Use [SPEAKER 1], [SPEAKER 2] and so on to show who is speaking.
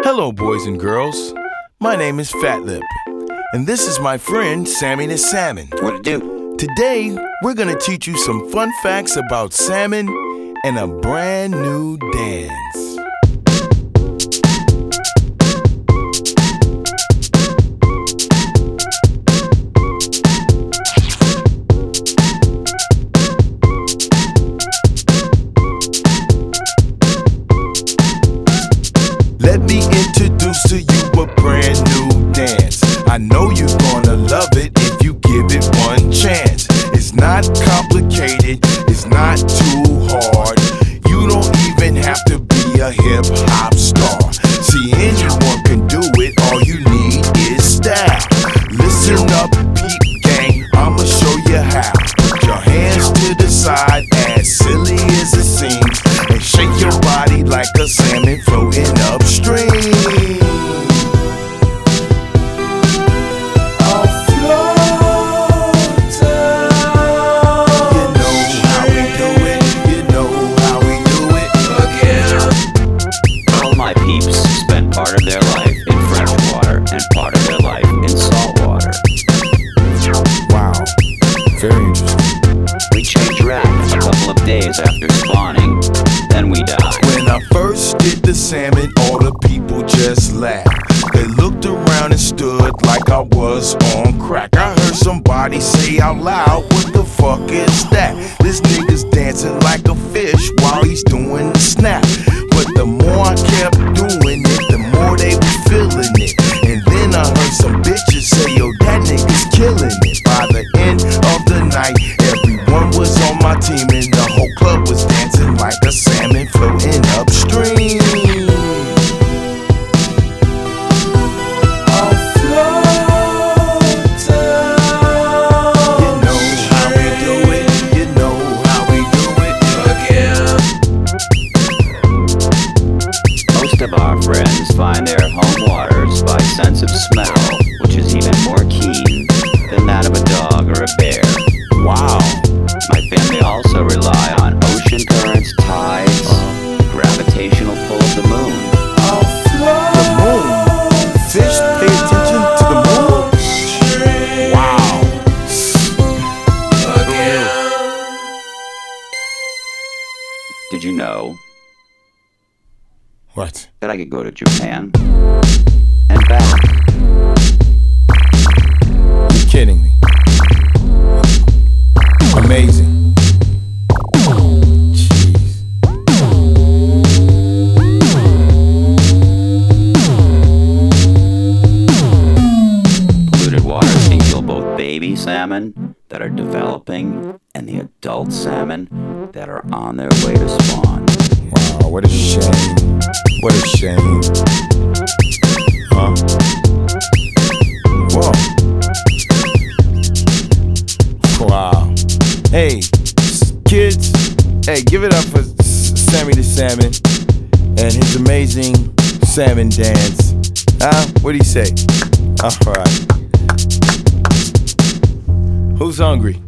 [SPEAKER 1] Hello, boys and girls. My name is Fatlip, and this is my friend Sammy the Salmon.
[SPEAKER 2] What it do?
[SPEAKER 1] Today, we're gonna teach you some fun facts about salmon and a brand new dance. Let me introduce to you a brand new dance. I know you're gonna love it if you give it one chance. It's not complicated, it's not too hard. You don't even have to be a hip hop star. See, anyone can do it, all you need is style. Listen up, peep gang, I'ma show you how. Put your hands to the side, as silly as it seems, and shake your body like a salmon floating upstream.
[SPEAKER 2] Part of their life in fresh water and part of their life in salt water.
[SPEAKER 1] Wow, very interesting.
[SPEAKER 2] We change wrap a couple of days after spawning, then we die.
[SPEAKER 1] When I first did the salmon, all the people just laughed. They looked around and stood like I was on crack. I heard somebody say out loud, what the fuck is that? This nigga's dancing like a fish while he's doing the snap. But the more I kept doing it, the more they were feeling it. And then I heard some bitches say, yo, that nigga's killing it. By the end of the night, everyone was on my team, and the whole club was dancing like a salmon floating upstream.
[SPEAKER 2] Most of our friends find their home waters by sense of smell, which is even more keen than that of a dog or a bear.
[SPEAKER 1] Wow.
[SPEAKER 2] My family also rely on ocean currents, tides, gravitational pull of the moon.
[SPEAKER 1] The moon? Fish pay attention to the moon? Wow.
[SPEAKER 2] Did you know
[SPEAKER 1] What?
[SPEAKER 2] that I could go to Japan and back?
[SPEAKER 1] You're kidding me. Amazing. Jeez.
[SPEAKER 2] Polluted waters can kill both baby salmon that are developing and the adult salmon that are on their way to spawn.
[SPEAKER 1] Wow, what a shame. What a shame. Huh? Whoa. Wow. Hey, kids, hey, give it up for Sammy the Salmon and his amazing salmon dance. What do you say? All right. Who's hungry?